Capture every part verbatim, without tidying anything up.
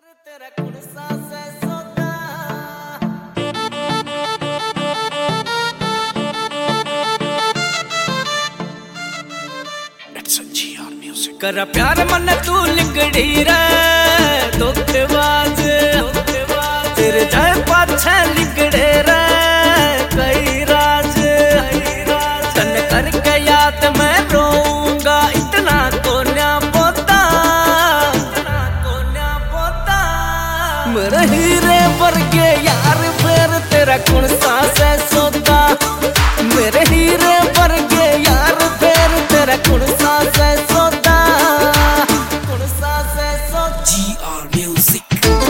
तेरा कुण सांस है सोता करा प्यार मन तू लिंगड़ी रे धोखेबाज तेरे जाए पाछे लिंगड़े रे कई राज तन करके याद मैं रोऊंगा इतना को न्या पोता मेरे हीरे वर्गे यार फिर तेरा कुण सांस है सोता मेरे हीरे वर्गे यार फिर तेरा कुण सांस है सोता कुण सांस है सोता जी आर म्यूजिक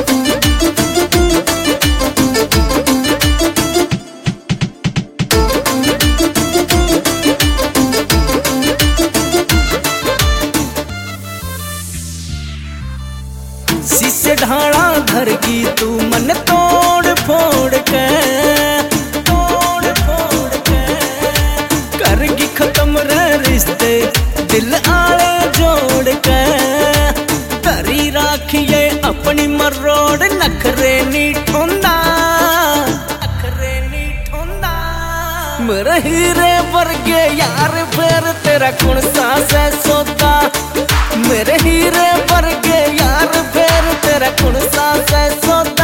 शीशे ढाड़ा घर की तू मन तोड़ फोड़ के तोड़ फोड़ के करगी खत्म रे रिश्ते दिल आले जोड़ के करी राखिए अपनी मरोड़ नखरे नी ठोंदा नखरे नी ठोंदा मेरे हीरे वर्गे यार फिर तेरा कुण सांस है सोता मेरे हीरे वर्गे यार फिर तेरा कुण सांस है सोता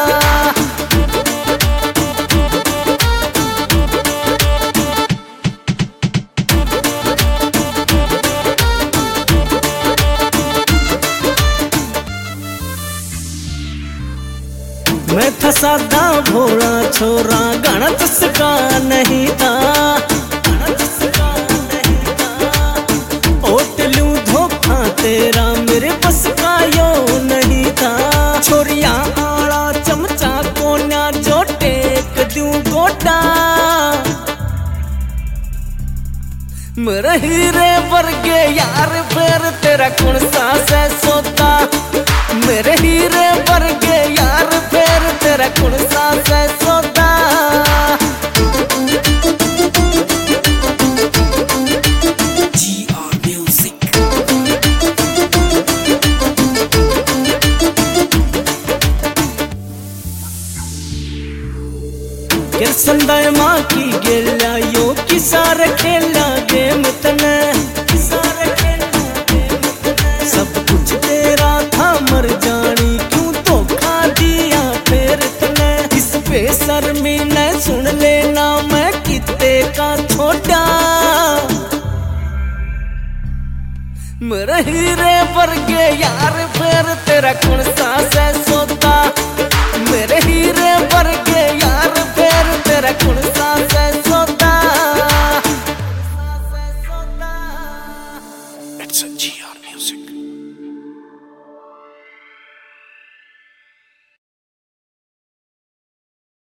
मैं था सादा भोला छोरा गणत सका नहीं था गणत सका नहीं था ओट लूं धोखा तेरा मेरे बस का यो नहीं था छोरिया आला चमचा कोन्या जो टेक दूं गोटा मेरे हीरे वर्गे यार फिर तेरा कुण सांस है सोता मेरे हीरे वर्गे यार फिर तेरा कुण सांस है सोता जी आर म्यूजिक संदाय माँ की गेला यो किसार खेला गेम तने किसार खेला गेम तने सब कुछ तेरा था मर जानी क्यों धोखा दिया फिर तने इस बेशर्मी ने सुन लेना मैं किते का छोटा मेरे हीरे वर्गे यार फिर तेरा